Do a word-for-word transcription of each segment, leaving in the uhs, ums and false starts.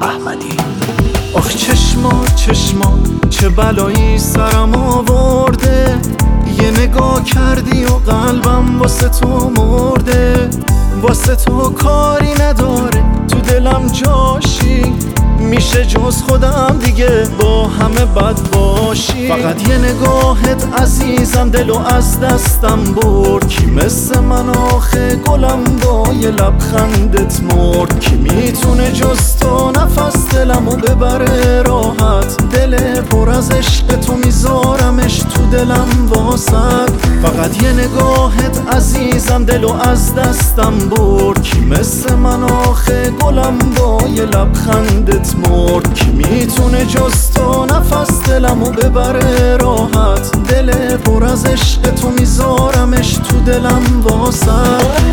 احمدی. آخ چشمات چشمات چه بلایی سرم آورده، یه نگاه کردی و قلبم واسه تو مرده. واسه تو کاری نداره تو دلم جاشی، میشه جز خودم دیگه با همه بد باشی. فقط یه نگاهت عزیزم دلو از دستم برد، کی مثل من آخه گلم با یه لبخندت مرد. کی میتونه جز تو نفس دلمو ببره راحت، دل پر از عشق تو میذارمش تو دلم واسد. فقط یه نگاهت عزیزم دلو از دستم برد، کی مثل من آخه گلم با یه لبخندت مرد. کی میتونه جز تو نفس دلمو ببره راحت، دل پر از عشق تو میذارمش تو دلم واسد.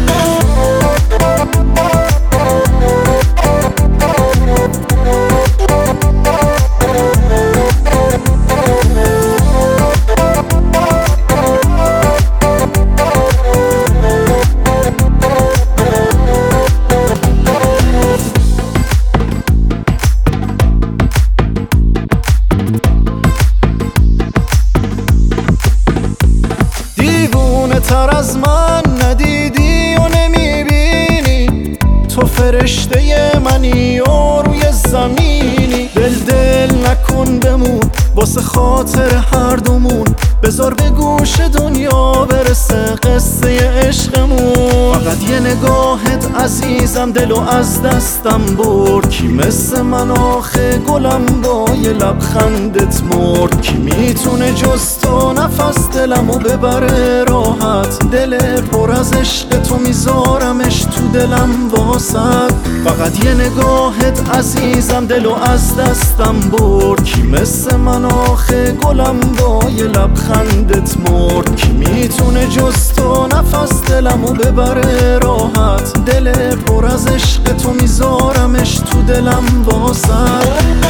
تر از من ندیدی و نمیبینی، تو فرشته منی و روی زمینی. دل دل نکن بمون واسه خاطر هر دومون، بذار به گوش دنیا برسه قصه عشقمون. فقط یه نگاهت عزیزم دلو از دستم برد، کی مثل من آخه گلم با یه لبخندت مرد. کی میتونه جز تو نفس دلمو ببره راحت، دل پر از عشق تو میذارمش تو دلم واسد. فقط یه نگاهت عزیزم دلو از دستم برد، کی مثل من آخه گلم با یه لبخندت مرد. کی میتونه جز تو نفس دلمو ببره راحت، دل پر از عشق تو میذارمش تو دلم واسد.